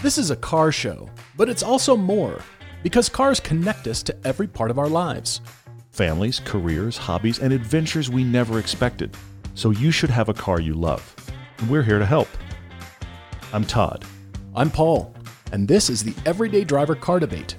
This is a car show, but it's also more, because cars connect us to every part of our lives. Families, careers, hobbies, and adventures we never expected. So you should have a car you love. And we're here to help. I'm Todd. I'm Paul, and this is the Everyday Driver Car Debate.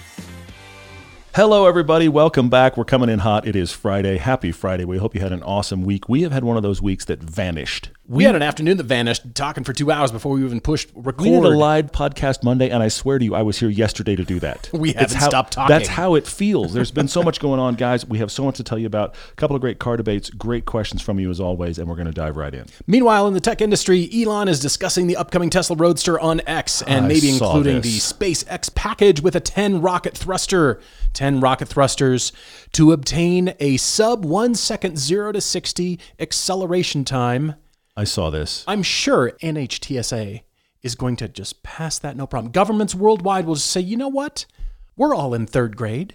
Hello, everybody. Welcome back. We're coming in hot. It is Friday. Happy Friday. We hope you had an awesome week. We have had one of those weeks that vanished. We had an afternoon that vanished, talking for 2 hours before we even pushed record. We did a live podcast Monday, and I swear to you, I was here yesterday to do that. We haven't stopped talking. That's how it feels. There's been so much going on, guys. We have so much to tell you about. A couple of great car debates, great questions from you as always, and we're going to dive right in. Meanwhile, in the tech industry, Elon is discussing the upcoming Tesla Roadster on X, and maybe including the SpaceX package with a 10 rocket thruster. 10 rocket thrusters to obtain a sub 1 second 0 to 60 acceleration time. I saw this. I'm sure NHTSA is going to just pass that no problem. Governments worldwide will just say, you know what? We're all in third grade.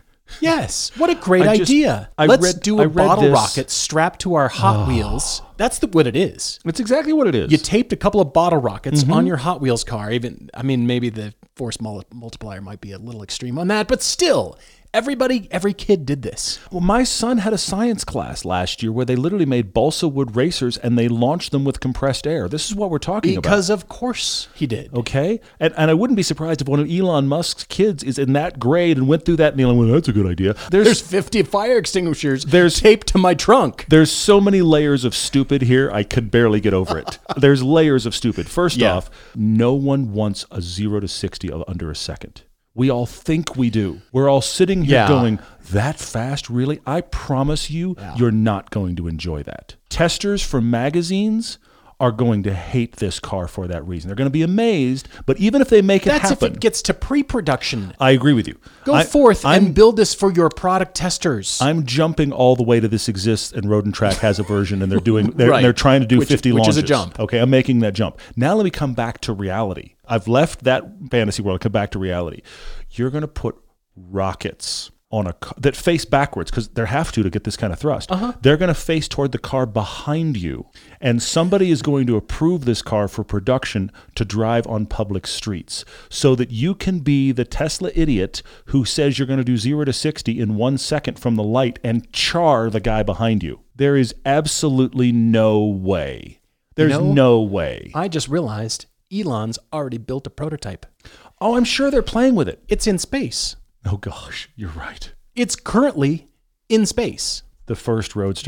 Yes. What a great idea. Let's do a bottle rocket strapped to our Hot Wheels. That's what it is. It's exactly what it is. You taped a couple of bottle rockets on your Hot Wheels car. Maybe the force multiplier might be a little extreme on that, but still, every kid did this. Well, my son had a science class last year where they literally made balsa wood racers and they launched them with compressed air. This is what we're talking about. Because of course he did. Okay? And I wouldn't be surprised if one of Elon Musk's kids is in that grade and went through that and Elon went, that's a good idea. There's 50 fire extinguishers taped to my trunk. There's so many layers of stupid here, I could barely get over it. There's layers of stupid. First off, no one wants a 0 to 60 of under a second. We all think we do. We're all sitting here going, that fast, really? I promise you, you're not going to enjoy that. Testers for magazines are going to hate this car for that reason. They're going to be amazed, but even if they make it happen. That's if it gets to pre-production. I agree with you. Go forth and build this for your product testers. I'm jumping all the way to this exists and Road and Track has a version and they're trying to do 50 launches. Which is a jump. Okay, I'm making that jump. Now let me come back to reality. I've left that fantasy world, come back to reality. You're going to put rockets on a car that face backwards because they have to get this kind of thrust. They're going to face toward the car behind you, and somebody is going to approve this car for production to drive on public streets so that you can be the Tesla idiot who says you're going to do 0 to 60 in 1 second from the light and char the guy behind you. There is absolutely no way. There's no way. I just realized Elon's already built a prototype. Oh, I'm sure they're playing with it. It's in space. Oh, gosh, you're right. It's currently in space. The first Roadster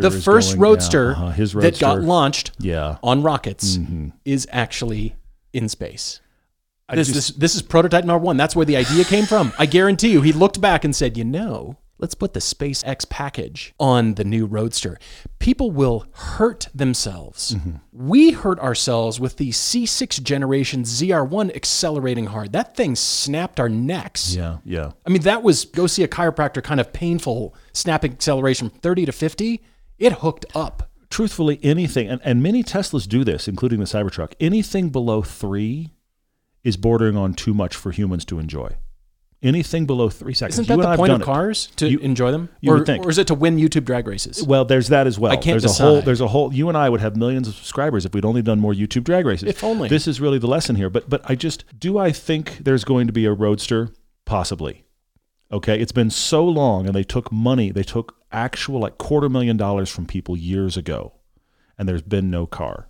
his Roadster that got launched on rockets is actually in space. This is prototype number 1. That's where the idea came from. I guarantee you, he looked back and said, let's put the SpaceX package on the new Roadster. People will hurt themselves. We hurt ourselves with the C6 generation ZR1 accelerating hard. That thing snapped our necks. Yeah. I mean, that was, go see a chiropractor, kind of painful snapping acceleration from 30 to 50. It hooked up. Truthfully, anything, and many Teslas do this, including the Cybertruck, anything below 3 is bordering on too much for humans to enjoy. Anything below 3 seconds. Isn't that the point of cars, to enjoy them? Or is it to win YouTube drag races? Well, there's that as well. I can't decide. There's a whole. You and I would have millions of subscribers if we'd only done more YouTube drag races. If only. This is really the lesson here. But I think there's going to be a Roadster? Possibly. Okay, it's been so long, and they took money. They took actual $250,000 from people years ago, and there's been no car.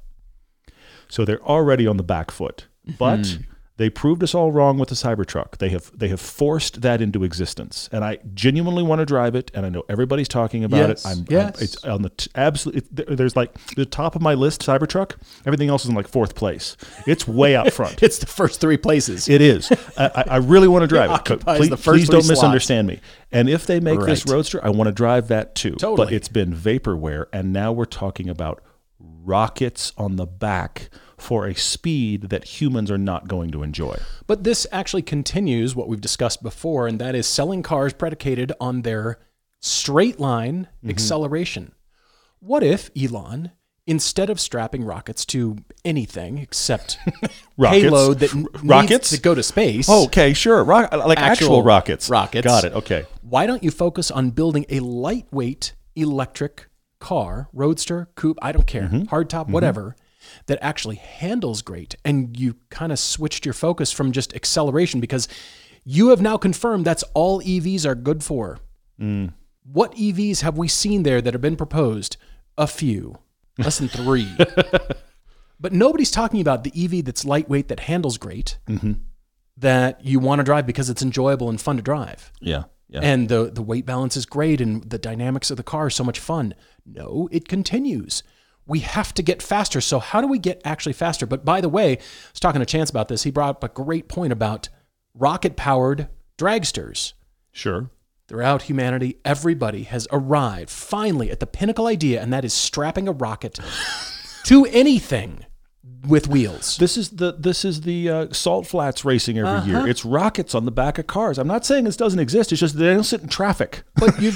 So they're already on the back foot. But they proved us all wrong with the Cybertruck. They have forced that into existence, and I genuinely want to drive it. And I know everybody's talking about it. It's on the there's the top of my list. Cybertruck. Everything else is in 4th place. It's way out front. It's the first 3 places. It is. I really want to drive it. Please don't misunderstand me. And if they make this Roadster, I want to drive that too. Totally. But it's been vaporware, and now we're talking about rockets on the back for a speed that humans are not going to enjoy. But this actually continues what we've discussed before, and that is selling cars predicated on their straight line acceleration. What if Elon, instead of strapping rockets to anything except payload that needs to go to space. Oh, okay, sure. Actual rockets. Rockets. Got it, okay. Why don't you focus on building a lightweight electric car, Roadster, coupe, I don't care, hardtop, whatever, that actually handles great. And you kind of switched your focus from just acceleration because you have now confirmed that's all EVs are good for. What EVs have we seen there that have been proposed? A few, less than 3. But nobody's talking about the EV that's lightweight, that handles great, that you want to drive because it's enjoyable and fun to drive. Yeah. And the weight balance is great and the dynamics of the car are so much fun. No, it continues. We have to get faster. So how do we get actually faster? But by the way, I was talking to Chance about this. He brought up a great point about rocket-powered dragsters. Sure. Throughout humanity, everybody has arrived finally at the pinnacle idea, and that is strapping a rocket to anything with wheels. This is the Salt Flats racing every year. It's rockets on the back of cars. I'm not saying this doesn't exist. It's just they don't sit in traffic. But they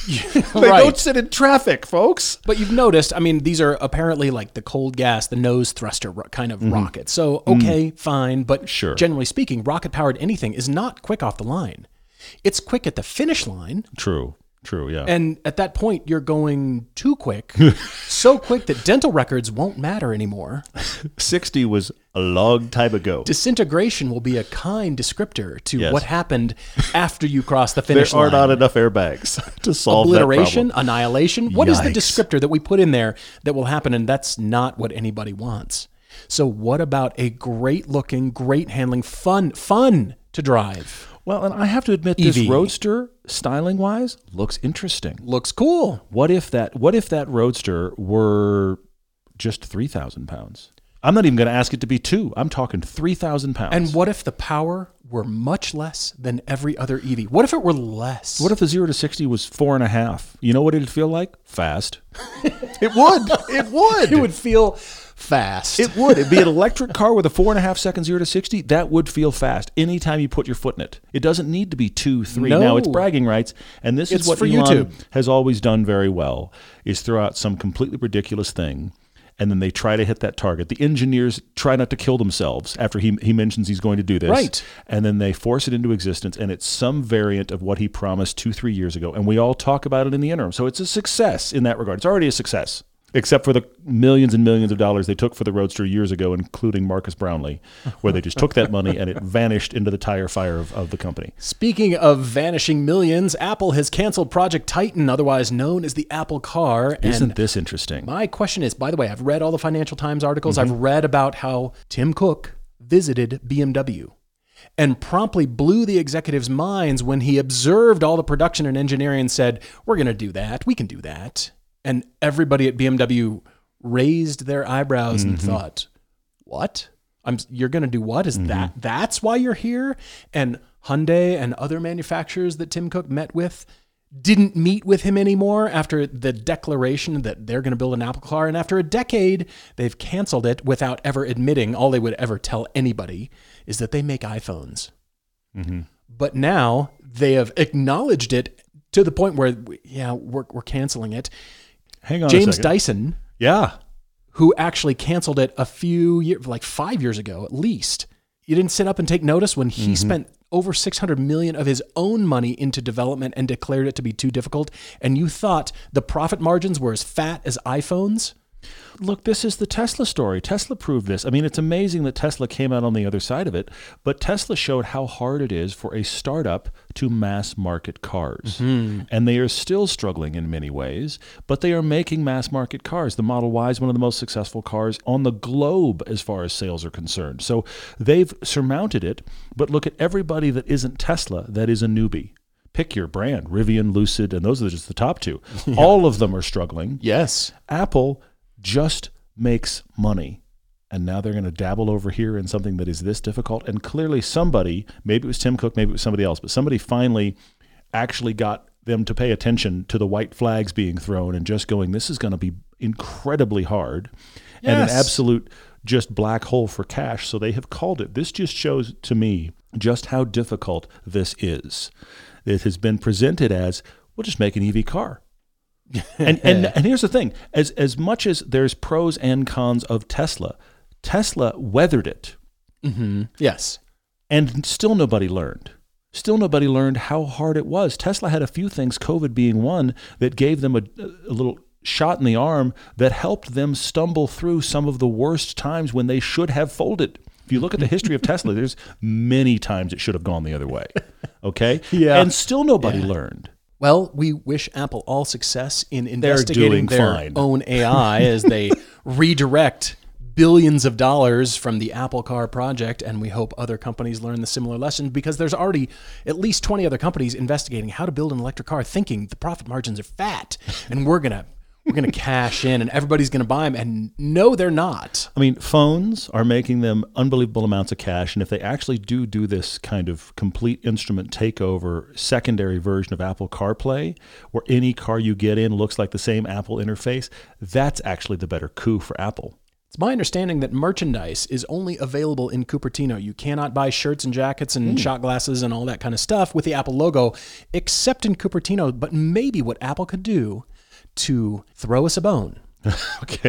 don't sit in traffic, folks. But you've noticed, I mean, these are apparently like the cold gas, the nose thruster kind of rocket. So, okay, fine. But generally speaking, rocket-powered anything is not quick off the line. It's quick at the finish line. True, yeah. And at that point, you're going too quick, so quick that dental records won't matter anymore. 60 was a long time ago. Disintegration will be a kind descriptor to what happened after you cross the finish line. There are not enough airbags to solve obliteration, that problem. Annihilation. What is the descriptor that we put in there that will happen? And that's not what anybody wants. So what about a great-looking, great-handling, fun to drive? Well, and I have to admit, this Roadster, styling-wise, looks interesting. Looks cool. What if that Roadster were just 3,000 pounds? I'm not even going to ask it to be 2. I'm talking 3,000 pounds. And what if the power were much less than every other EV? What if it were less? What if the 0 to 60 was 4.5? You know what it'd feel like? Fast. It would. It would. It would feel fast. It would. It'd be an electric car with a 4.5 second 0 to 60. That would feel fast anytime you put your foot in it. It doesn't need to be 2, 3. No. Now, it's bragging rights, and this is what for Elon YouTube has always done very well, is throw out some completely ridiculous thing, and then they try to hit that target. The engineers try not to kill themselves after he mentions he's going to do this. Right. And then they force it into existence, and it's some variant of what he promised 2-3 years ago, and we all talk about it in the interim. So it's a success in that regard. It's already a success. Except for the millions and millions of dollars they took for the Roadster years ago, including Marcus Brownlee, where they just took that money and it vanished into the tire fire of the company. Speaking of vanishing millions, Apple has canceled Project Titan, otherwise known as the Apple Car. Isn't this interesting? My question is, by the way, I've read all the Financial Times articles. I've read about how Tim Cook visited BMW and promptly blew the executives' minds when he observed all the production and engineering and said, we're going to do that. We can do that. And everybody at BMW raised their eyebrows and thought, what? You're going to do what? Is that's why you're here? And Hyundai and other manufacturers that Tim Cook met with didn't meet with him anymore after the declaration that they're going to build an Apple car. And after a decade, they've canceled it without ever admitting, all they would ever tell anybody is that they make iPhones. But now they have acknowledged it to the point where, we're canceling it. Hang on James a second. Dyson, who actually canceled it a few years, like 5 years ago at least. You didn't sit up and take notice when he spent over $600 million of his own money into development and declared it to be too difficult, and you thought the profit margins were as fat as iPhones? Look, this is the Tesla story. Tesla proved this. I mean, it's amazing that Tesla came out on the other side of it, but Tesla showed how hard it is for a startup to mass market cars. And they are still struggling in many ways, but they are making mass market cars. The Model Y is one of the most successful cars on the globe as far as sales are concerned. So they've surmounted it, but look at everybody that isn't Tesla that is a newbie. Pick your brand, Rivian, Lucid, and those are just the top 2. All of them are struggling. Yes. Apple just makes money. And now they're going to dabble over here in something that is this difficult. And clearly somebody, maybe it was Tim Cook, maybe it was somebody else, but somebody finally actually got them to pay attention to the white flags being thrown and just going, this is going to be incredibly hard and an absolute just black hole for cash. So they have called it. This just shows to me just how difficult this is. It has been presented as, we'll just make an EV car. and here's the thing, as much as there's pros and cons of Tesla weathered it. Yes. And still nobody learned. Still nobody learned how hard it was. Tesla had a few things, COVID being one, that gave them a little shot in the arm that helped them stumble through some of the worst times when they should have folded. If you look at the history of Tesla, there's many times it should have gone the other way. Okay? Yeah. And still nobody learned. Well, we wish Apple all success in investigating their own AI as they redirect billions of dollars from the Apple Car project, and we hope other companies learn the similar lesson, because there's already at least 20 other companies investigating how to build an electric car, thinking the profit margins are fat, and we're gonna cash in and everybody's gonna buy them, and no, they're not. I mean, phones are making them unbelievable amounts of cash, and if they actually do this kind of complete instrument takeover secondary version of Apple CarPlay, where any car you get in looks like the same Apple interface, that's actually the better coup for Apple. It's my understanding that merchandise is only available in Cupertino. You cannot buy shirts and jackets and shot glasses and all that kind of stuff with the Apple logo, except in Cupertino. But maybe what Apple could do to throw us a bone. Okay.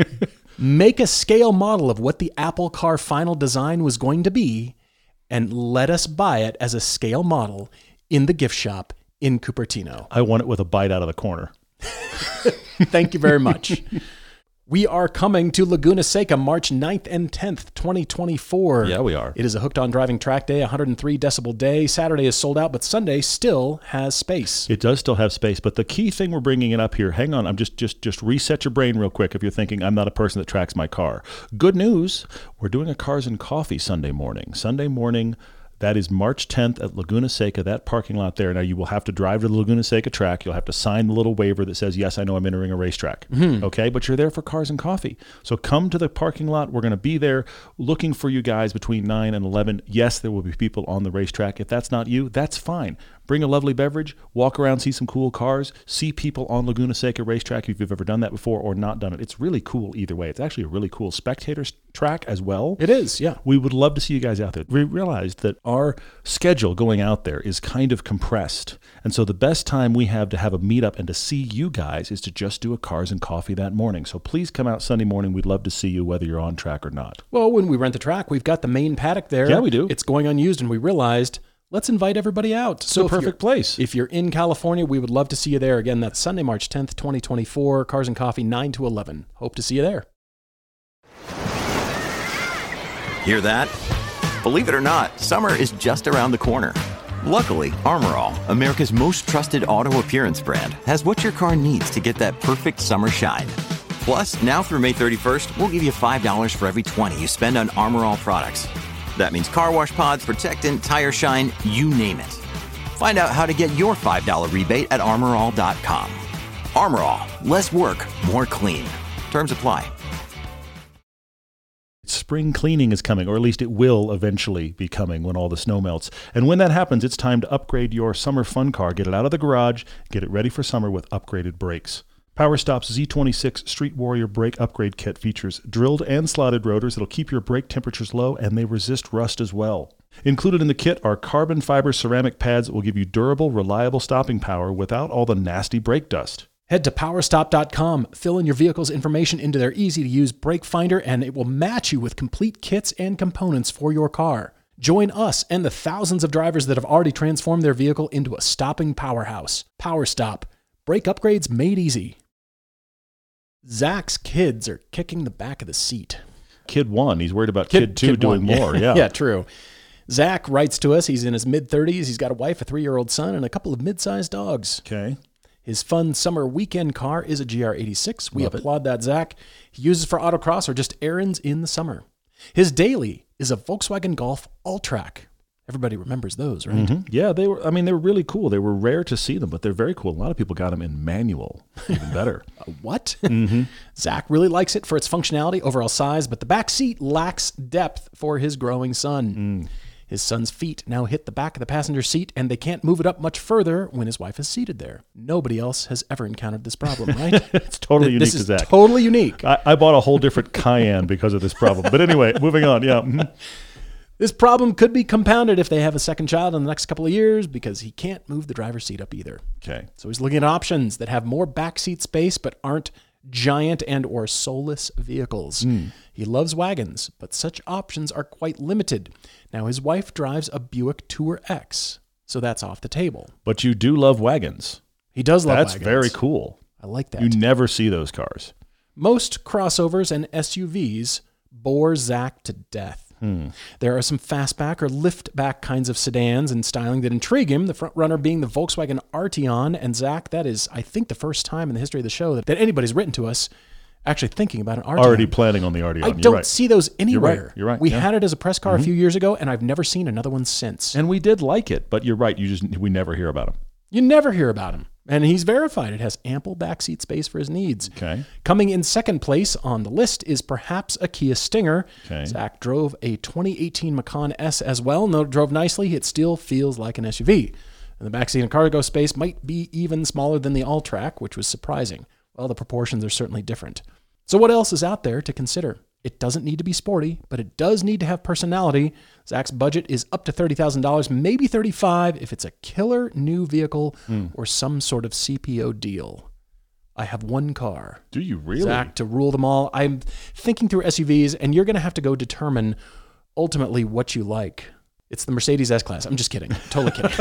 Make a scale model of what the Apple Car final design was going to be and let us buy it as a scale model in the gift shop in Cupertino. I want it with a bite out of the corner. Thank you very much. We are coming to Laguna Seca March 9th and 10th, 2024. Yeah, we are. It is a Hooked on Driving track day, 103 decibel day. Saturday is sold out, but Sunday still has space. It does still have space, but the key thing we're bringing it up here, hang on, I'm just reset your brain real quick if you're thinking I'm not a person that tracks my car. Good news, we're doing a Cars and Coffee Sunday morning. Sunday morning, that is March 10th at Laguna Seca, that parking lot there. Now, you will have to drive to the Laguna Seca track. You'll have to sign the little waiver that says, yes, I know I'm entering a racetrack. Okay, but you're there for Cars and Coffee. So come to the parking lot. We're going to be there looking for you guys between 9 and 11. Yes, there will be people on the racetrack. If that's not you, that's fine. Bring a lovely beverage, walk around, see some cool cars, see people on Laguna Seca racetrack if you've ever done that before or not done it. It's really cool either way. It's actually a really cool spectator track as well. It is, yeah. We would love to see you guys out there. We realized that our schedule going out there is kind of compressed. And so the best time we have to have a meetup and to see you guys is to just do a Cars and Coffee that morning. So please come out Sunday morning. We'd love to see you whether you're on track or not. Well, when we rent the track, we've got the main paddock there. Yeah, we do. It's going unused, and we realized, let's invite everybody out. It's a perfect place. If you're in California, we would love to see you there. Again, that's Sunday, March 10th, 2024, Cars and Coffee, 9 to 11. Hope to see you there. Hear that? Believe it or not, summer is just around the corner. Luckily, Armor All, America's most trusted auto appearance brand, has what your car needs to get that perfect summer shine. Plus, now through May 31st, we'll give you $5 for every $20 you spend on Armor All products. That means car wash pods, protectant, tire shine, you name it. Find out how to get your $5 rebate at armorall.com. Armor All, less work, more clean. Terms apply. Spring cleaning is coming, or at least it will eventually be coming when all the snow melts. And when that happens, it's time to upgrade your summer fun car. Get it out of the garage, get it ready for summer with upgraded brakes. PowerStop's Z26 Street Warrior Brake Upgrade Kit features drilled and slotted rotors that'll keep your brake temperatures low, and they resist rust as well. Included in the kit are carbon fiber ceramic pads that will give you durable, reliable stopping power without all the nasty brake dust. Head to powerstop.com, fill in your vehicle's information into their easy-to-use brake finder, and it will match you with complete kits and components for your car. Join us and the thousands of drivers that have already transformed their vehicle into a stopping powerhouse. PowerStop. Brake upgrades made easy. Zach's kids are kicking the back of the seat. Kid 1, he's worried about Kid 2 doing more. Yeah. Yeah, true. Zach writes to us. He's in his mid-30s. He's got a wife, a 3-year-old son, and a couple of mid-sized dogs. Okay. His fun summer weekend car is a GR86. We applaud that, Zach. He uses for autocross or just errands in the summer. His daily is a Volkswagen Golf All-Track. Everybody remembers those, right? Mm-hmm. Yeah, they were really cool. They were rare to see them, but they're very cool. A lot of people got them in manual, even better. What? Mm-hmm. Zach really likes it for its functionality, overall size, but the back seat lacks depth for his growing son. His son's feet now hit the back of the passenger seat, and they can't move it up much further when his wife is seated there. Nobody else has ever encountered this problem, right? It's totally unique to Zach. This is totally unique. I bought a whole different Cayenne because of this problem. But anyway, moving on. Yeah. This problem could be compounded if they have a second child in the next couple of years because he can't move the driver's seat up either. Okay. So he's looking at options that have more backseat space but aren't giant and or soulless vehicles. He loves wagons, but such options are quite limited. Now, his wife drives a Buick Tour X, so that's off the table. But you do love wagons. He does love wagons. That's very cool. I like that. You never see those cars. Most crossovers and SUVs bore Zach to death. There are some fastback or liftback kinds of sedans and styling that intrigue him, the front runner being the Volkswagen Arteon. And Zach, that is, I think, the first time in the history of the show that anybody's written to us actually thinking about an Arteon. Already planning on the Arteon. I don't see those anywhere. You're right. We had it as a press car a few years ago, and I've never seen another one since. And we did like it, but you're right. We never hear about him. You never hear about him. And he's verified it has ample backseat space for his needs. Okay. Coming in second place on the list is perhaps a Kia Stinger. Okay. Zach drove a 2018 Macan S as well. Though it drove nicely, it still feels like an SUV. And the backseat and cargo space might be even smaller than the All-Track, which was surprising. Well, the proportions are certainly different. So what else is out there to consider? It doesn't need to be sporty, but it does need to have personality. Zach's budget is up to $30,000, maybe $35,000 if it's a killer new vehicle or some sort of CPO deal. I have one car. Do you really? Zach, to rule them all. I'm thinking through SUVs, and you're going to have to go determine ultimately what you like. It's the Mercedes S-Class. I'm just kidding. Totally kidding.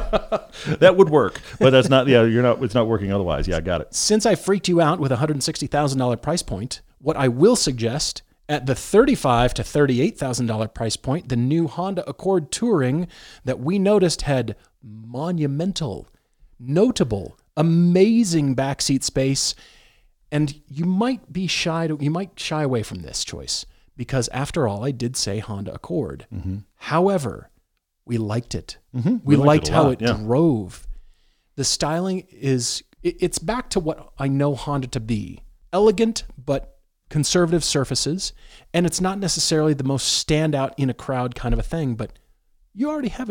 That would work, but that's not. Yeah, it's not working otherwise. Yeah, I got it. Since I freaked you out with a $160,000 price point, what I will suggest at the $35,000 to $38,000 price point, the new Honda Accord Touring that we noticed had monumental, notable, amazing backseat space, and you might shy away from this choice because, after all, I did say Honda Accord. However, we liked it. We liked how it drove. The styling it's back to what I know Honda to be: elegant but conservative surfaces, and it's not necessarily the most standout in a crowd kind of a thing, but you already have a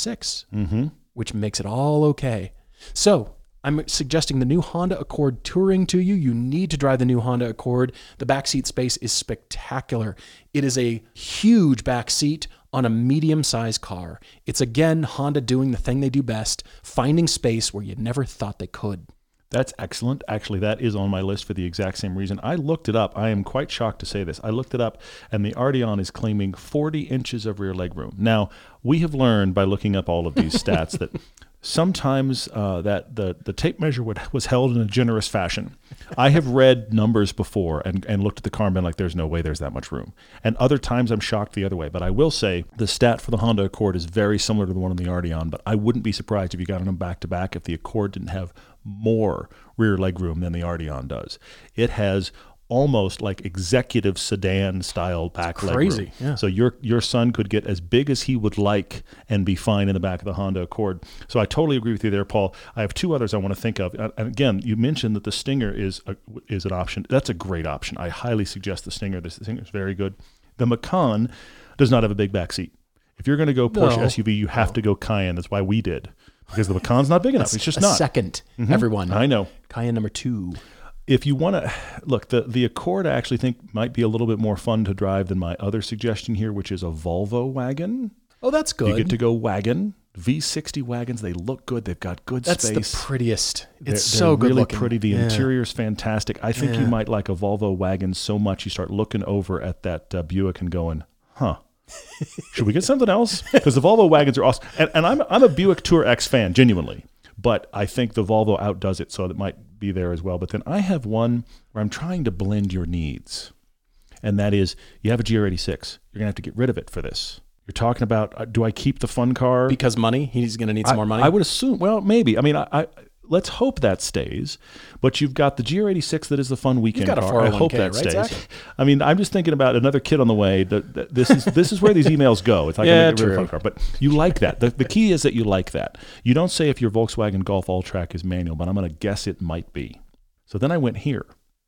GR86, which makes it all okay. So I'm suggesting the new Honda Accord Touring to you. You need to drive the new Honda Accord. The backseat space is spectacular. It is a huge backseat on a medium-sized car. It's, again, Honda doing the thing they do best, finding space where you never thought they could. That's excellent. Actually, that is on my list for the exact same reason. I looked it up. I am quite shocked to say this. I looked it up, and the Arteon is claiming 40 inches of rear legroom. Now, we have learned by looking up all of these stats that sometimes that the tape measure was held in a generous fashion. I have read numbers before and looked at the car and been like, there's no way there's that much room. And other times I'm shocked the other way. But I will say the stat for the Honda Accord is very similar to the one on the Arteon, but I wouldn't be surprised if you got them back-to-back if the Accord didn't have more rear legroom than the Arteon does. It has almost like executive sedan style back legroom. Yeah. So your son could get as big as he would like and be fine in the back of the Honda Accord. So I totally agree with you there, Paul. I have two others I want to think of. And again, you mentioned that the Stinger is an option. That's a great option. I highly suggest the Stinger. The Stinger is very good. The Macan does not have a big back seat. If you're going to go Porsche SUV, you have to go Cayenne. That's why we did. Because the Macan's not big enough. It's just not. Second, everyone. I know. Cayenne number 2. If you want to look, the Accord I actually think might be a little bit more fun to drive than my other suggestion here, which is a Volvo wagon. Oh, that's good. You get to go wagon. V60 wagons, they look good. They've got good space. That's the prettiest. It's so good really looking. Pretty. The interior is fantastic. I think you might like a Volvo wagon so much you start looking over at that Buick and going, huh. Should we get something else? Because the Volvo wagons are awesome. And I'm a Buick Tour X fan, genuinely. But I think the Volvo outdoes it, so it might be there as well. But then I have one where I'm trying to blend your needs. And that is, you have a GR86. You're going to have to get rid of it for this. You're talking about, do I keep the fun car? Because money? He's going to need some more money? I would assume. Well, maybe. I mean, let's hope that stays. But you've got the GR86 that is the fun weekend car. You've got a 401k, I hope that right, stays. Zach? I mean, I'm just thinking about another kid on the way. This is where these emails go. It's like a fun car. But you like that. The key is that you like that. You don't say if your Volkswagen Golf All-Track is manual, but I'm going to guess it might be. So then I went here.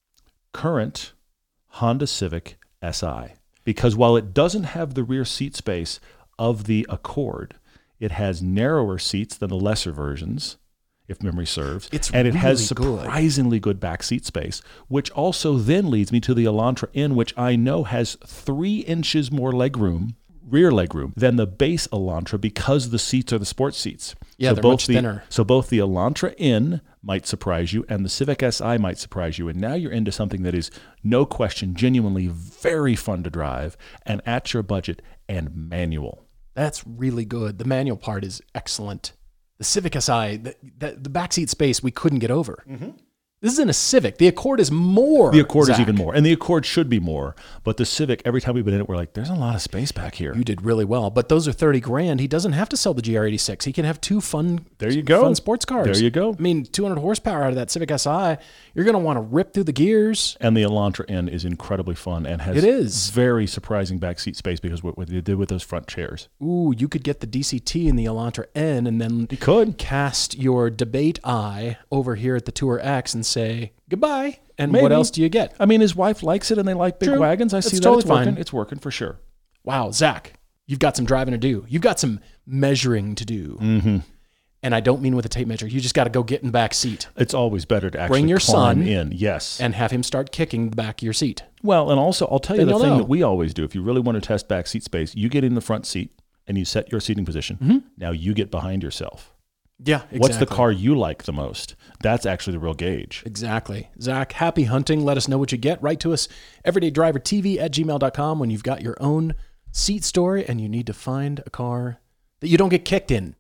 Current Honda Civic Si. Because while it doesn't have the rear seat space of the Accord, it has narrower seats than the lesser versions, if memory serves. And it has surprisingly good back seat space, which also then leads me to the Elantra N, which I know has 3 inches more legroom, rear legroom, than the base Elantra because the seats are the sports seats. Yeah, they're much thinner. So both the Elantra N might surprise you and the Civic Si might surprise you. And now you're into something that is, no question, genuinely very fun to drive and at your budget and manual. That's really good. The manual part is excellent. The Civic Si, the backseat space we couldn't get over. This isn't a Civic. The Accord is more. The Accord is even more. And the Accord should be more. But the Civic, every time we've been in it, we're like, there's a lot of space back here. You did really well. But those are $30,000. He doesn't have to sell the GR86. He can have two fun sports cars. There you go. I mean, 200 horsepower out of that Civic Si. You're going to want to rip through the gears. And the Elantra N is incredibly fun and has very surprising backseat space because what they did with those front chairs. Ooh, you could get the DCT in the Elantra N and then you could cast your debate eye over here at the Tour X and say goodbye. And Maybe. What else do you get? I mean, his wife likes it and they like big wagons. I see that totally it's working. Fine. It's working for sure. Wow, Zach, you've got some driving to do. You've got some measuring to do. Mm-hmm. And I don't mean with a tape measure. You just got to go get in the back seat. It's always better to actually bring your climb son in, yes, and have him start kicking the back of your seat. Well, and also I'll tell you the thing that we always do. If you really want to test back seat space, you get in the front seat and you set your seating position. Mm-hmm. Now you get behind yourself. Yeah, exactly. What's the car you like the most? That's actually the real gauge. Exactly. Zach, happy hunting. Let us know what you get. Write to us, everydaydrivertv@gmail.com, when you've got your own seat story and you need to find a car that you don't get kicked in.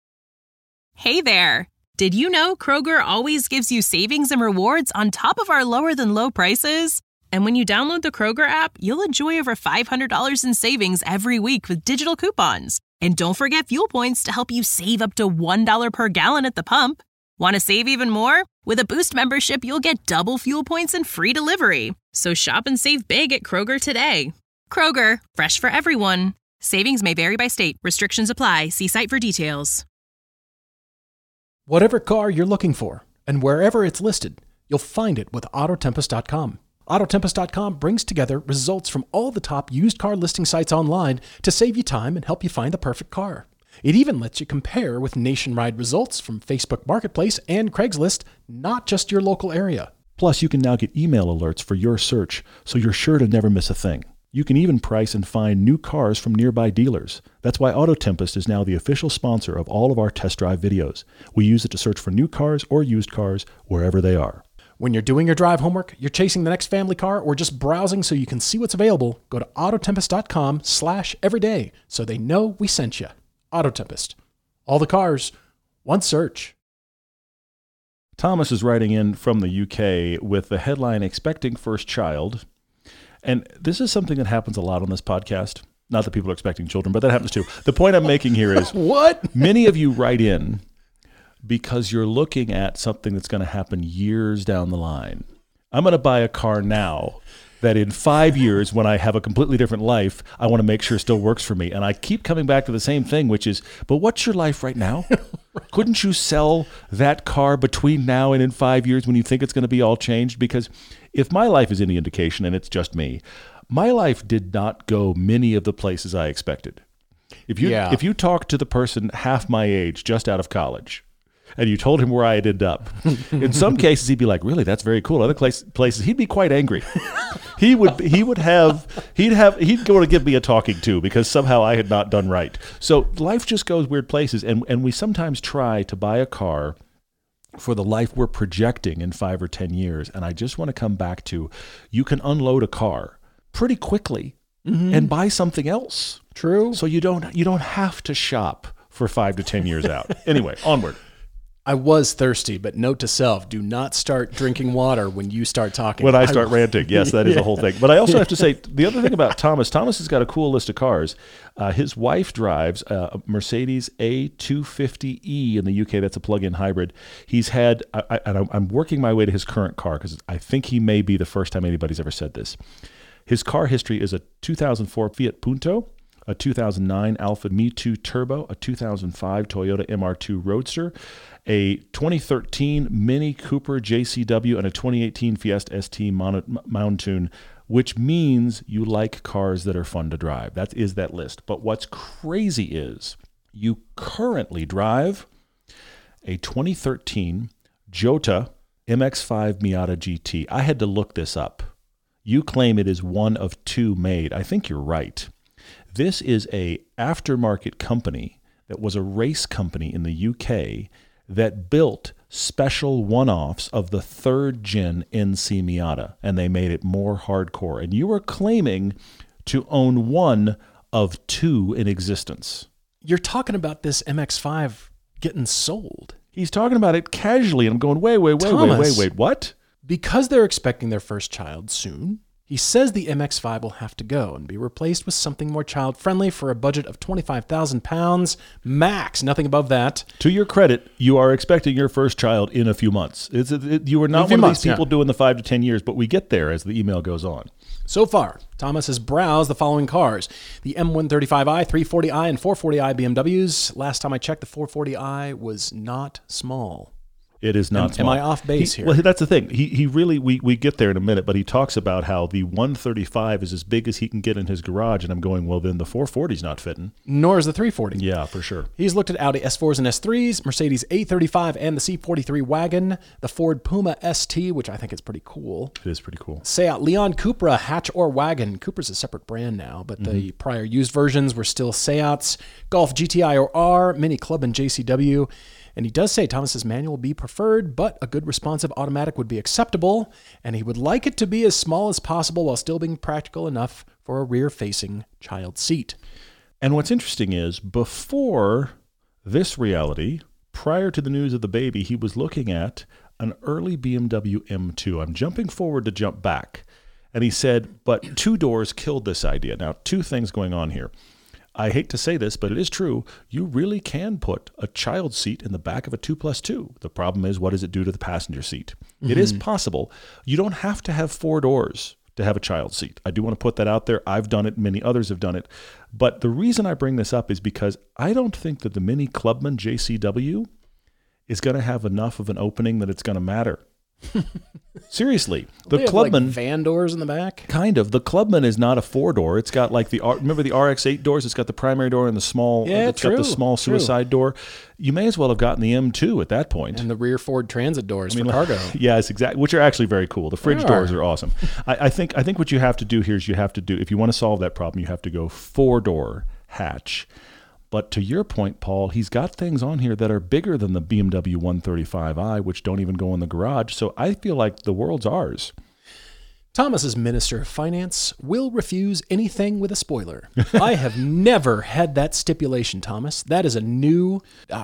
Hey there. Did you know Kroger always gives you savings and rewards on top of our lower than low prices? And when you download the Kroger app, you'll enjoy over $500 in savings every week with digital coupons. And don't forget fuel points to help you save up to $1 per gallon at the pump. Want to save even more? With a Boost membership, you'll get double fuel points and free delivery. So shop and save big at Kroger today. Kroger, fresh for everyone. Savings may vary by state. Restrictions apply. See site for details. Whatever car you're looking for, and wherever it's listed, you'll find it with Autotempest.com. Autotempest.com brings together results from all the top used car listing sites online to save you time and help you find the perfect car. It even lets you compare with nationwide results from Facebook Marketplace and Craigslist, not just your local area. Plus, you can now get email alerts for your search, so you're sure to never miss a thing. You can even price and find new cars from nearby dealers. That's why Auto Tempest is now the official sponsor of all of our test drive videos. We use it to search for new cars or used cars wherever they are. When you're doing your drive homework, you're chasing the next family car, or just browsing so you can see what's available, go to Autotempest.com/everyday so they know we sent you. Auto Tempest. All the cars, one search. Thomas is writing in from the UK with the headline, Expecting First Child. And this is something that happens a lot on this podcast. Not that people are expecting children, but that happens too. The point I'm making here is what? Many of you write in because you're looking at something that's going to happen years down the line. I'm going to buy a car now that in 5 years, when I have a completely different life, I want to make sure it still works for me. And I keep coming back to the same thing, which is, but what's your life right now? Couldn't you sell that car between now and in 5 years when you think it's going to be all changed? Because if my life is any indication, and it's just me, my life did not go many of the places I expected. If you talk to the person half my age, just out of college, and you told him where I'd end up, in some cases he'd be like, "Really, that's very cool." Other places he'd be quite angry. He'd go to give me a talking to because somehow I had not done right. So life just goes weird places, and we sometimes try to buy a car for the life we're projecting in 5 or 10 years. And I just want to come back to, you can unload a car pretty quickly and buy something else. True. So you don't have to shop for 5 to 10 years out. Anyway, onward. I was thirsty, but note to self, do not start drinking water when you start talking. When I start ranting, yes, that is the whole thing. But I also have to say, the other thing about Thomas has got a cool list of cars. His wife drives a Mercedes A250E in the UK. That's a plug-in hybrid. He's had, I'm working my way to his current car because I think he may be the first time anybody's ever said this. His car history is a 2004 Fiat Punto, a 2009 Alfa Me2 Turbo, a 2005 Toyota MR2 Roadster, a 2013 Mini Cooper JCW, and a 2018 Fiesta ST Mountoon, which means you like cars that are fun to drive. That is that list. But what's crazy is you currently drive a 2013 Jota MX-5 Miata GT. I had to look this up. You claim it is one of two made. I think you're right. This is a aftermarket company that was a race company in the UK that built special one-offs of the third-gen NC Miata, and they made it more hardcore. And you are claiming to own one of two in existence. You're talking about this MX-5 getting sold. He's talking about it casually, and I'm going, wait, what? Because they're expecting their first child soon, he says the MX-5 will have to go and be replaced with something more child-friendly for a budget of £25,000 max, nothing above that. To your credit, you are expecting your first child in a few months. You are not one of these people doing the 5 to 10 years, but we get there as the email goes on. So far, Thomas has browsed the following cars: the M135i, 340i, and 440i BMWs. Last time I checked, the 440i was not small. It is not small. Am I off base here? Well, that's the thing. He really, we get there in a minute, but he talks about how the 135 is as big as he can get in his garage, and I'm going, well, then the 440's not fitting. Nor is the 340. Yeah, for sure. He's looked at Audi S4s and S3s, Mercedes A35 and the C43 wagon, the Ford Puma ST, which I think is pretty cool. It is pretty cool. Seat Leon Cupra hatch or wagon. Cupra's a separate brand now, but the prior used versions were still Seats, Golf GTI or R, Mini Club and JCW. And he does say Thomas's manual will be preferred, but a good responsive automatic would be acceptable, and he would like it to be as small as possible while still being practical enough for a rear-facing child seat. And what's interesting is, before this reality, prior to the news of the baby, he was looking at an early BMW M2. I'm jumping forward to jump back. And he said, but 2 doors killed this idea. Now, 2 things going on here. I hate to say this, but it is true. You really can put a child seat in the back of a 2+2. The problem is, what does it do to the passenger seat? Mm-hmm. It is possible. You don't have to have 4 doors to have a child seat. I do want to put that out there. I've done it. Many others have done it. But the reason I bring this up is because I don't think that the Mini Clubman JCW is going to have enough of an opening that it's going to matter. Seriously, the Clubman, like van doors in the back. Kind of. The Clubman is not a 4-door. It's got like remember the RX-8 doors. It's got the primary door and the small. Yeah, it's got the small suicide door. You may as well have gotten the M2 at that point. And the rear Ford Transit doors for cargo. Yes, exactly. Which are actually very cool. The fridge doors are awesome. I think what you have to do here is if you want to solve that problem, you have to go 4-door hatch. But to your point, Paul, he's got things on here that are bigger than the BMW 135i, which don't even go in the garage. So I feel like the world's ours. Thomas's Minister of Finance will refuse anything with a spoiler. I have never had that stipulation, Thomas. That is a new...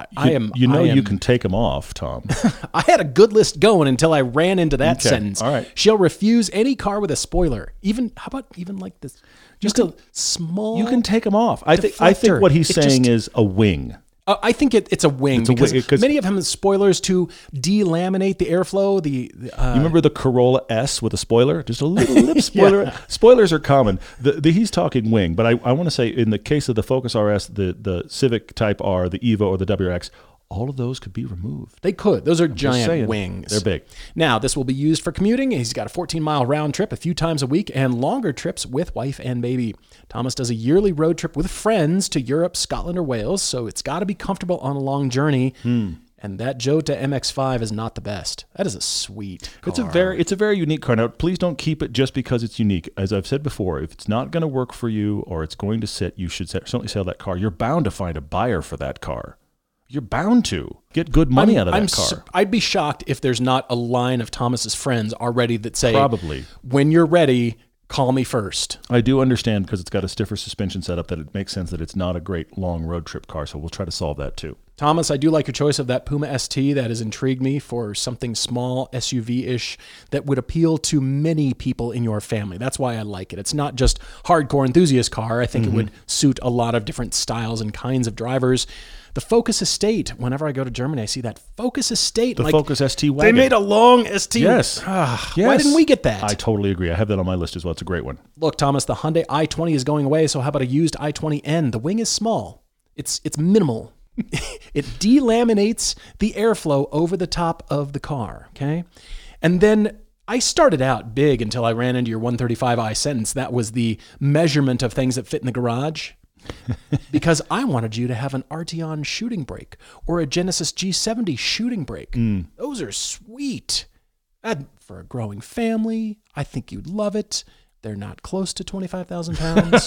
You can take them off, Tom. I had a good list going until I ran into that sentence. All right. She'll refuse any car with a spoiler. How about like this? Just a small... You can take them off. I think what he's saying is a wing. I think it's a wing because many of them have spoilers to delaminate the airflow. You remember the Corolla S with a spoiler? Just a little lip spoiler. Yeah. Spoilers are common. He's talking wing, but I want to say in the case of the Focus RS, the Civic Type R, the Evo, or the WRX, all of those could be removed. They could. Those are giant wings. They're big. Now, this will be used for commuting. He's got a 14-mile round trip a few times a week and longer trips with wife and baby. Thomas does a yearly road trip with friends to Europe, Scotland, or Wales, so it's got to be comfortable on a long journey. And that Jota MX-5 is not the best. That is a sweet car. It's a very unique car. Now, please don't keep it just because it's unique. As I've said before, if it's not going to work for you or it's going to sit, you should certainly sell that car. You're bound to find a buyer for that car. You're bound to get good money out of that car. I'd be shocked if there's not a line of Thomas's friends already that say, probably, when you're ready, call me first. I do understand because it's got a stiffer suspension setup that it makes sense that it's not a great long road trip car, so we'll try to solve that too. Thomas, I do like your choice of that Puma ST. That has intrigued me for something small, SUV-ish, that would appeal to many people in your family. That's why I like it. It's not just hardcore enthusiast car. I think it would suit a lot of different styles and kinds of drivers. The Focus Estate, whenever I go to Germany, I see that Focus Estate. The Focus ST wagon. They made a long ST. Yes. Yes. Why didn't we get that? I totally agree. I have that on my list as well. It's a great one. Look, Thomas, the Hyundai i20 is going away, so how about a used i20N? The wing is small. It's minimal. It delaminates the airflow over the top of the car, okay? And then I started out big until I ran into your 135i sentence. That was the measurement of things that fit in the garage. Because I wanted you to have an Arteon shooting brake or a Genesis G70 shooting brake. Those are sweet. And for a growing family, I think you'd love it. They're not close to 25,000 pounds.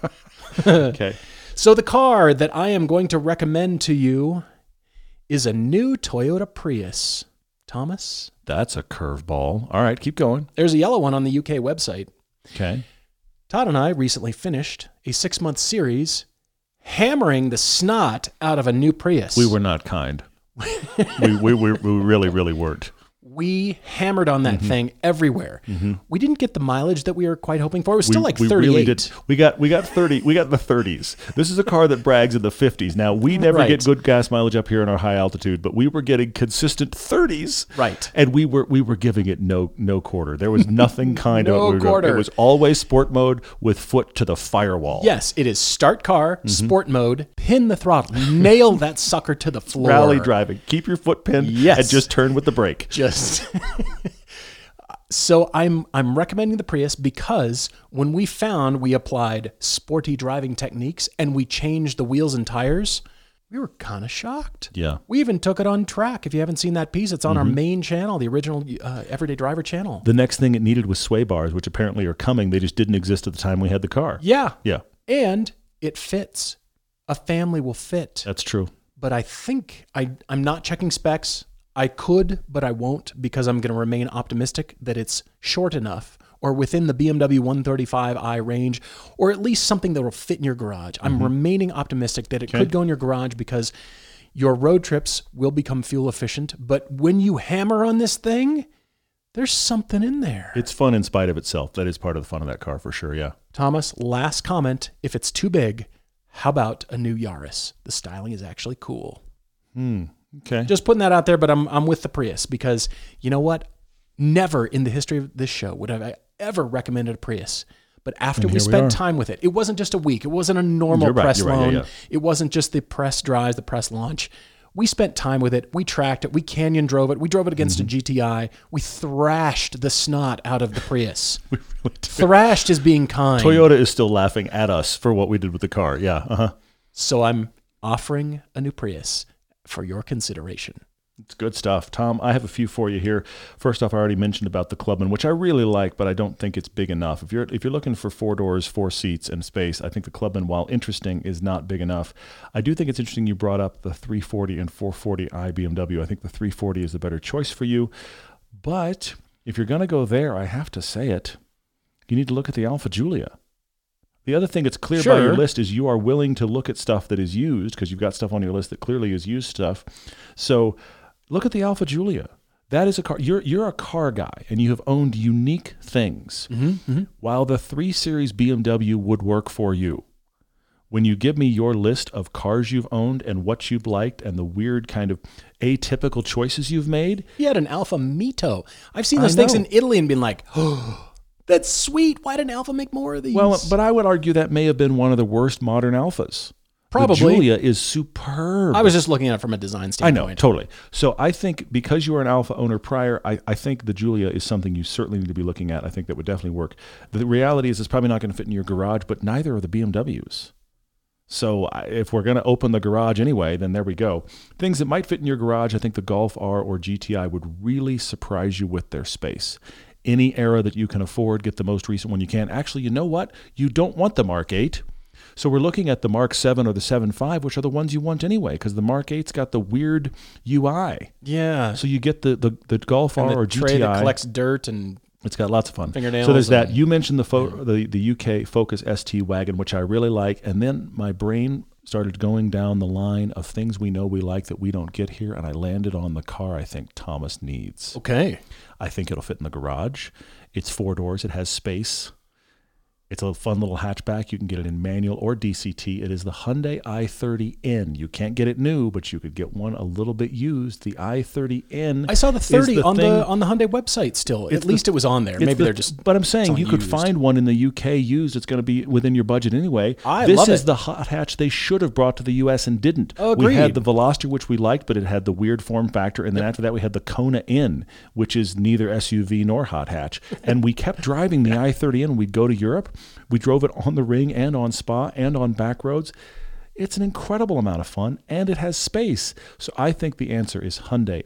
Okay. So the car that I am going to recommend to you is a new Toyota Prius. Thomas? That's a curveball. All right, keep going. There's a yellow one on the UK website. Okay. Todd and I recently finished a 6-month series hammering the snot out of a new Prius. We were not kind. We really, really weren't. We hammered on that thing everywhere. We didn't get the mileage that we were quite hoping for. It was still like 38. Really did. We got 30. We got the 30s. This is a car that brags in the 50s. Now, we never get good gas mileage up here in our high altitude, but we were getting consistent 30s. Right. And we were giving it no quarter. There was nothing kind of quarter. It was always sport mode with foot to the firewall. Yes, it is start car, sport mode, pin the throttle, nail that sucker to the floor. Rally driving. Keep your foot pinned and just turn with the brake. So I'm recommending the Prius because when we applied sporty driving techniques and we changed the wheels and tires, we were kind of shocked. Yeah. We even took it on track. If you haven't seen that piece, it's on our main channel, the original Everyday Driver channel. The next thing it needed was sway bars, which apparently are coming. They just didn't exist at the time we had the car. Yeah. Yeah. And it fits. A family will fit. That's true. But I think I'm not checking specs. I could, but I won't because I'm going to remain optimistic that it's short enough or within the BMW 135i range, or at least something that will fit in your garage. I'm remaining optimistic that it could go in your garage because your road trips will become fuel efficient. But when you hammer on this thing, there's something in there. It's fun in spite of itself. That is part of the fun of that car for sure, yeah. Thomas, last comment. If it's too big, how about a new Yaris? The styling is actually cool. Okay. Just putting that out there, but I'm with the Prius because you know what? Never in the history of this show would I ever recommended a Prius. But after we spent time with it, it wasn't just a week. It wasn't a normal press loan. Yeah. It wasn't just the press drives, the press launch. We spent time with it. We tracked it. We canyon drove it. We drove it against a GTI. We thrashed the snot out of the Prius. We really did. Thrashed is being kind. Toyota is still laughing at us for what we did with the car. Yeah. So I'm offering a new Prius for your consideration. It's good stuff. Tom, I have a few for you here. First off, I already mentioned about the Clubman, which I really like, but I don't think it's big enough. If you're looking for 4 doors, 4 seats, and space, I think the Clubman, while interesting, is not big enough. I do think it's interesting you brought up the 340 and 440i BMW. I think the 340 is the better choice for you. But if you're going to go there, I have to say it, you need to look at the Alfa Giulia. The other thing that's clear by your list is you are willing to look at stuff that is used because you've got stuff on your list that clearly is used stuff. So look at the Alfa Giulia. That is a car. You're a car guy and you have owned unique things. While the 3 Series BMW would work for you. When you give me your list of cars you've owned and what you've liked and the weird kind of atypical choices you've made. He had an Alfa Mito. I've seen those things in Italy and been like, oh, that's sweet. Why didn't Alfa make more of these? Well, but I would argue that may have been one of the worst modern Alfas. Probably. The Giulia is superb. I was just looking at it from a design standpoint. I know, totally. So I think because you were an Alfa owner prior, I think the Giulia is something you certainly need to be looking at. I think that would definitely work. The reality is it's probably not going to fit in your garage, but neither are the BMWs. So if we're going to open the garage anyway, then there we go. Things that might fit in your garage, I think the Golf R or GTI would really surprise you with their space. Any era that you can afford, get the most recent one you can. Actually, you know what? You don't want the Mark 8. So we're looking at the Mark 7 or the 7.5, which are the ones you want anyway, because the Mark 8's got the weird UI. Yeah. So you get the Golf R or GTI. Tray that collects dirt and it's got lots of fun. Fingernails. So there's that. You mentioned the UK Focus ST wagon, which I really like, and then my brain started going down the line of things we know we like that we don't get here, and I landed on the car I think Thomas needs. Okay. I think it'll fit in the garage. It's 4 doors. It has space. It's a fun little hatchback. You can get it in manual or DCT. It is the Hyundai i30N. You can't get it new, but you could get one a little bit used. The i30N. I saw the 30 on the Hyundai website still. At least it was on there. Maybe they're just. But I'm saying you could find one in the UK used. It's going to be within your budget anyway. This is the hot hatch they should have brought to the US and didn't. Oh, agreed. We had the Veloster, which we liked, but it had the weird form factor. And then after that, we had the Kona N, which is neither SUV nor hot hatch. And we kept driving the i30N. We'd go to Europe. We drove it on the ring and on Spa and on back roads. It's an incredible amount of fun, and it has space. So I think the answer is Hyundai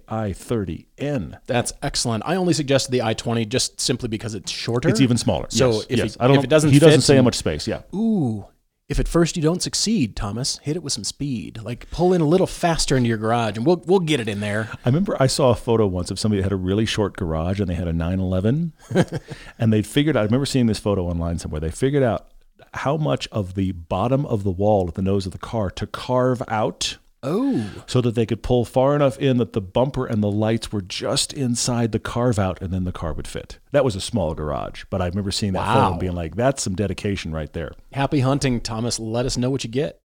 i30N. That's excellent. I only suggested the i20 just simply because it's shorter. It's even smaller. So yes, if it doesn't fit, he doesn't say how much space, yeah. Ooh. If at first you don't succeed, Thomas, hit it with some speed. Like pull in a little faster into your garage, and we'll get it in there. I remember I saw a photo once of somebody that had a really short garage, and they had a 911, and they figured out. I remember seeing this photo online somewhere. They figured out how much of the bottom of the wall at the nose of the car to carve out So that they could pull far enough in that the bumper and the lights were just inside the carve-out, and then the car would fit. That was a small garage, but I remember seeing that photo and being like, that's some dedication right there. Happy hunting, Thomas. Let us know what you get.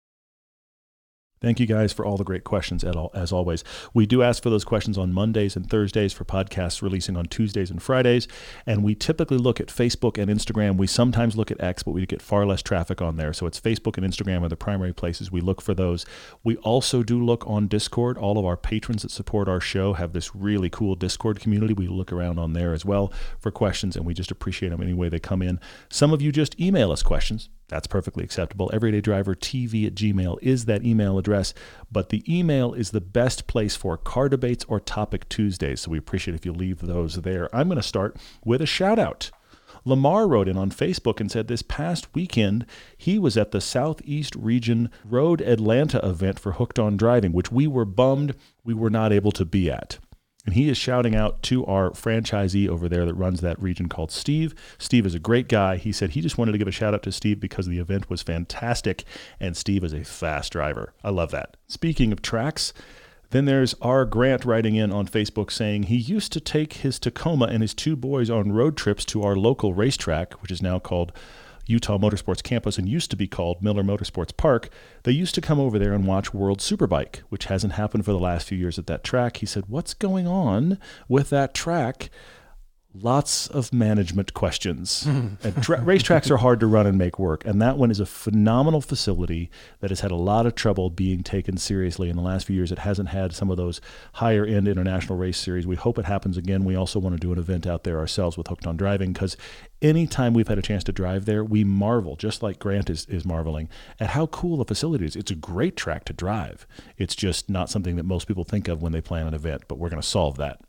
Thank you guys for all the great questions, as always. We do ask for those questions on Mondays and Thursdays for podcasts releasing on Tuesdays and Fridays, and we typically look at Facebook and Instagram. We sometimes look at X, but we get far less traffic on there, so it's Facebook and Instagram are the primary places we look for those. We also do look on Discord. All of our patrons that support our show have this really cool Discord community. We look around on there as well for questions, and we just appreciate them any way they come in. Some of you just email us questions. That's perfectly acceptable. everydaydrivertv@gmail.com is that email address, but the email is the best place for car debates or Topic Tuesdays, so we appreciate if you leave those there. I'm going to start with a shout-out. Lamar wrote in on Facebook and said this past weekend he was at the Southeast Region Road Atlanta event for Hooked on Driving, which we were bummed we were not able to be at. And he is shouting out to our franchisee over there that runs that region called Steve. Steve is a great guy. He said he just wanted to give a shout out to Steve because the event was fantastic, and Steve is a fast driver. I love that. Speaking of tracks, then there's R. Grant writing in on Facebook saying he used to take his Tacoma and his two boys on road trips to our local racetrack, which is now called Utah Motorsports Campus and used to be called Miller Motorsports Park. They used to come over there and watch World Superbike, which hasn't happened for the last few years at that track. He said, what's going on with that track? Lots of management questions. Racetracks are hard to run and make work, and that one is a phenomenal facility that has had a lot of trouble being taken seriously in the last few years. It hasn't had some of those higher-end international race series. We hope it happens again. We also want to do an event out there ourselves with Hooked on Driving, because anytime we've had a chance to drive there, we marvel, just like Grant is marveling, at how cool the facility is. It's a great track to drive. It's just not something that most people think of when they plan an event, but we're going to solve that.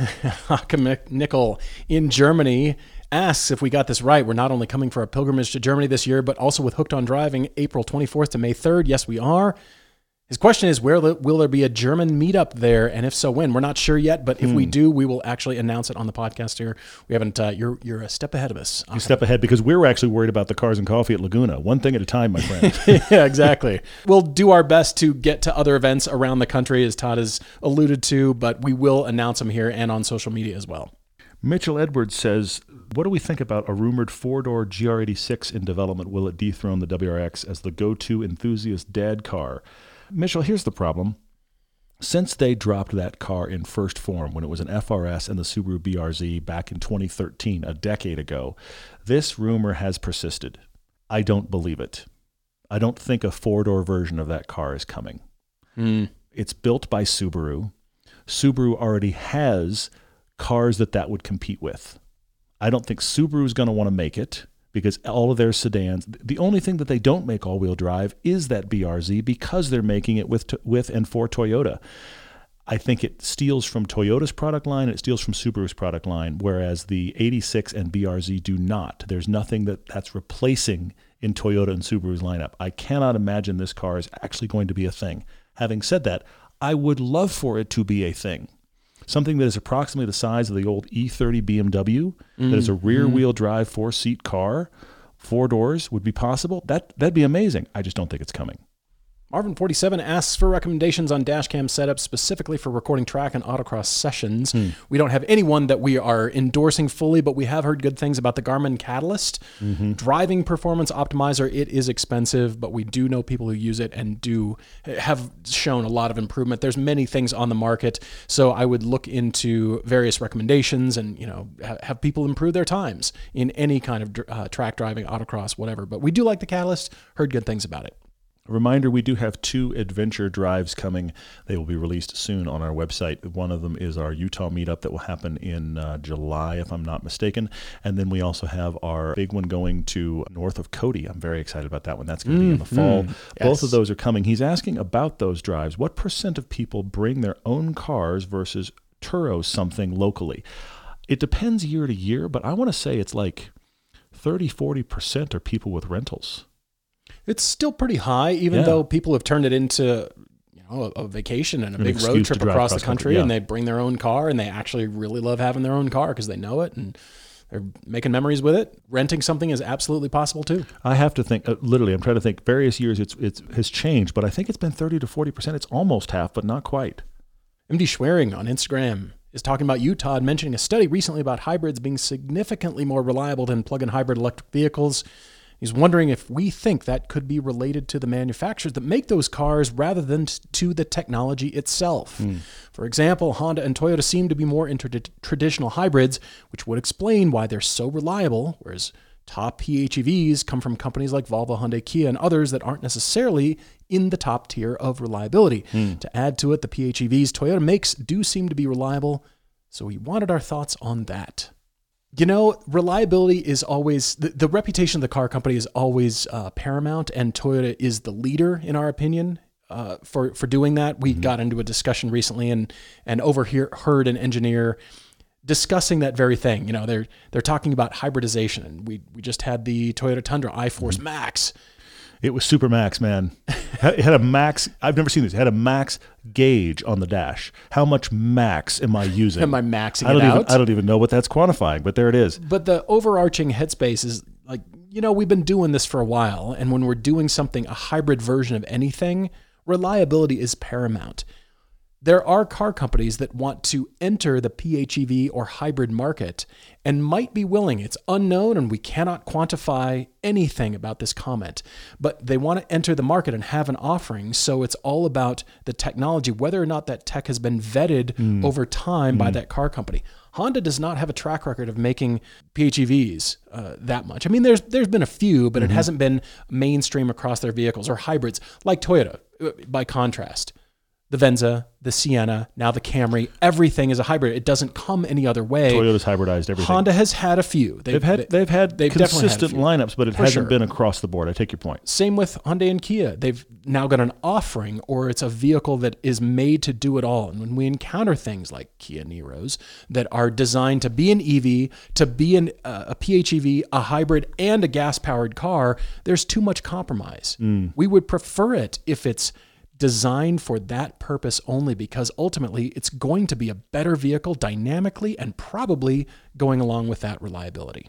Nickel in Germany asks if we got this right. We're not only coming for a pilgrimage to Germany this year, but also with Hooked on Driving, April 24th to May 3rd. Yes, we are. His question is, will there be a German meetup there? And if so, when? We're not sure yet, but if we do, we will actually announce it on the podcast here. We haven't, you're a step ahead of us. You step ahead because we're actually worried about the Cars and Coffee at Laguna. One thing at a time, my friend. Yeah, exactly. We'll do our best to get to other events around the country, as Todd has alluded to, but we will announce them here and on social media as well. Mitchell Edwards says, what do we think about a rumored four-door GR86 in development? Will it dethrone the WRX as the go-to enthusiast dad car? Mitchell, here's the problem. Since they dropped that car in first form when it was an FRS and the Subaru BRZ back in 2013, a decade ago, this rumor has persisted. I don't believe it. I don't think a four-door version of that car is coming. It's built by Subaru. Subaru already has cars that would compete with. I don't think Subaru's going to want to make it, because all of their sedans, the only thing that they don't make all-wheel drive is that BRZ, because they're making it with and for Toyota. I think it steals from Toyota's product line and it steals from Subaru's product line, whereas the 86 and BRZ do not. There's nothing that's replacing in Toyota and Subaru's lineup. I cannot imagine this car is actually going to be a thing. Having said that, I would love for it to be a thing. Something that is approximately the size of the old E30 BMW, that is a rear-wheel drive, four-seat car, four doors, would be possible. That'd be amazing. I just don't think it's coming. Marvin47 asks for recommendations on dash cam setups specifically for recording track and autocross sessions. We don't have anyone that we are endorsing fully, but we have heard good things about the Garmin Catalyst. Driving performance optimizer, it is expensive, but we do know people who use it and do have shown a lot of improvement. There's many things on the market, so I would look into various recommendations and have people improve their times in any kind of track driving, autocross, whatever. But we do like the Catalyst, heard good things about it. A reminder, we do have 2 adventure drives coming. They will be released soon on our website. One of them is our Utah meetup that will happen in July, if I'm not mistaken. And then we also have our big one going to north of Cody. I'm very excited about that one. That's going to be in the fall. Yes. Both of those are coming. He's asking about those drives. What % of people bring their own cars versus Turo something locally? It depends year to year, but I want to say it's like 30-40% are people with rentals. It's still pretty high, even though people have turned it into a vacation and a big road trip across the country, and they bring their own car, and they actually really love having their own car because they know it. And They're making memories with it. Renting something is absolutely possible too. I have to think, literally, I'm trying to think, various years it has changed, but I think it's been 30 to 40%. It's almost half, but not quite. MD Schwering on Instagram is talking about you, Todd, mentioning a study recently about hybrids being significantly more reliable than plug-in hybrid electric vehicles. He's wondering if we think that could be related to the manufacturers that make those cars rather than to the technology itself. For example, Honda and Toyota seem to be more into traditional hybrids, which would explain why they're so reliable, whereas top PHEVs come from companies like Volvo, Hyundai, Kia, and others that aren't necessarily in the top tier of reliability. To add to it, the PHEVs Toyota makes do seem to be reliable, so we wanted our thoughts on that. You know, reliability is always, the reputation of the car company is always paramount, and Toyota is the leader, in our opinion, for doing that. We got into a discussion recently and overheard an engineer discussing that very thing. You know, they're talking about hybridization, and we just had the Toyota Tundra iForce Max. It was super max, man. It had a max. I've never seen this. It had a max gauge on the dash. How much max am I using? Am I maxing it out? I don't even know what that's quantifying, but there it is. But the overarching headspace is like, you know, we've been doing this for a while, and when we're doing something, a hybrid version of anything, reliability is paramount. There are car companies that want to enter the PHEV or hybrid market and might be willing. It's unknown and we cannot quantify anything about this comment, but they want to enter the market and have an offering. So it's all about the technology, whether or not that tech has been vetted over time by that car company. Honda does not have a track record of making PHEVs that much. I mean, there's been a few, but it hasn't been mainstream across their vehicles, or hybrids like Toyota, by contrast. The Venza, the Sienna, now the Camry, everything is a hybrid. It doesn't come any other way. Toyota's hybridized everything. Honda has had a few. They've had consistent lineups, but it hasn't been across the board. I take your point. Same with Hyundai and Kia. They've now got an offering, or it's a vehicle that is made to do it all. And when we encounter things like Kia Niros that are designed to be an EV, to be a PHEV, a hybrid, and a gas-powered car, there's too much compromise. We would prefer it if it's designed for that purpose only, because ultimately it's going to be a better vehicle dynamically and probably going along with that reliability.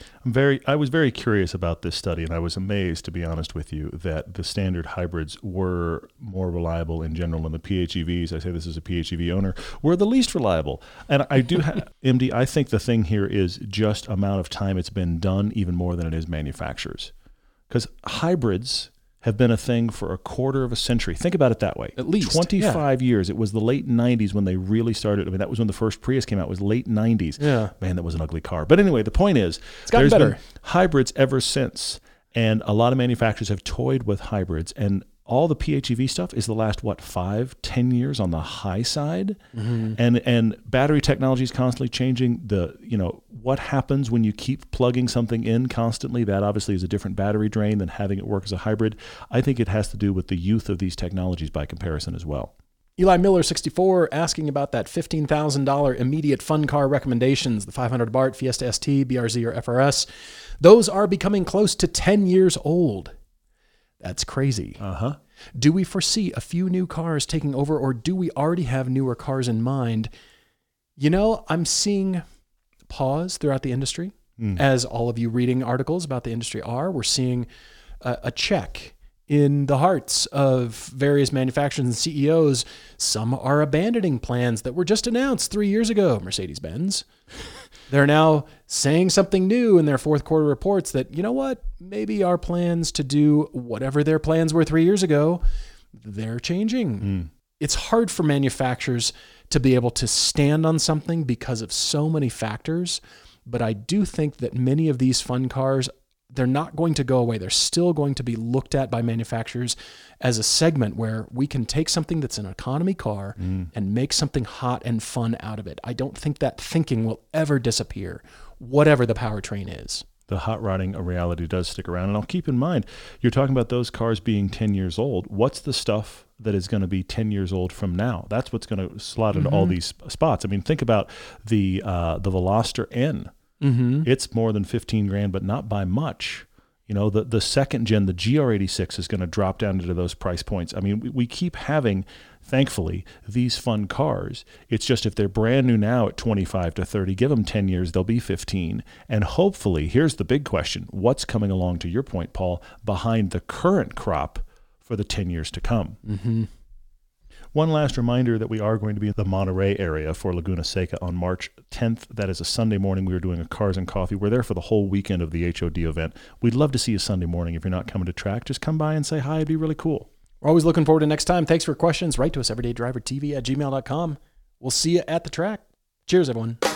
I was very curious about this study, and I was amazed, to be honest with you, that the standard hybrids were more reliable in general, and the PHEVs, I say this as a PHEV owner, were the least reliable. And I do MD, I think the thing here is just amount of time it's been done, even more than it is manufacturers. Because hybrids have been a thing for a quarter of a century. Think about it that way. At least 25 years. It was the late 90s when they really started. I mean, that was when the first Prius came out. It was late 90s. Yeah. Man, that was an ugly car. But anyway, the point is, it's gotten better. Been hybrids ever since. And a lot of manufacturers have toyed with hybrids. And all the PHEV stuff is the last, 5-10 years on the high side. And battery technology is constantly changing. What happens when you keep plugging something in constantly? That obviously is a different battery drain than having it work as a hybrid. I think it has to do with the youth of these technologies by comparison as well. Eli Miller, 64, asking about that $15,000 immediate fun car recommendations, the 500 Abarth, Fiesta ST, BRZ, or FRS. Those are becoming close to 10 years old. That's crazy. Do we foresee a few new cars taking over, or do we already have newer cars in mind? You know, I'm seeing pause throughout the industry, as all of you reading articles about the industry are. We're seeing a check in the hearts of various manufacturers and CEOs. Some are abandoning plans that were just announced 3 years ago. Mercedes-Benz. They're now saying something new in their fourth quarter reports that, you know what, maybe our plans to do whatever their plans were 3 years ago, they're changing. It's hard for manufacturers to be able to stand on something because of so many factors, but I do think that many of these fun cars, they're not going to go away. They're still going to be looked at by manufacturers as a segment where we can take something that's an economy car and make something hot and fun out of it. I don't think that thinking will ever disappear, whatever the powertrain is. The hot rodding reality does stick around. And I'll keep in mind, you're talking about those cars being 10 years old. What's the stuff that is going to be 10 years old from now? That's what's going to slot into all these spots. I mean, think about the Veloster N. It's more than $15,000, but not by much. You know, the second gen, the GR86 is going to drop down into those price points. I mean, we keep having, thankfully, these fun cars. It's just if they're brand new now at 25 to 30, give them 10 years, they'll be 15. And hopefully, here's the big question, what's coming along, to your point, Paul, behind the current crop for the 10 years to come? Mm-hmm. One last reminder that we are going to be in the Monterey area for Laguna Seca on March 10th. That is a Sunday morning. We are doing a Cars and Coffee. We're there for the whole weekend of the HOD event. We'd love to see you Sunday morning. If you're not coming to track, just come by and say hi. It'd be really cool. We're always looking forward to next time. Thanks for questions. Write to us, everydaydrivertv@gmail.com. We'll see you at the track. Cheers, everyone.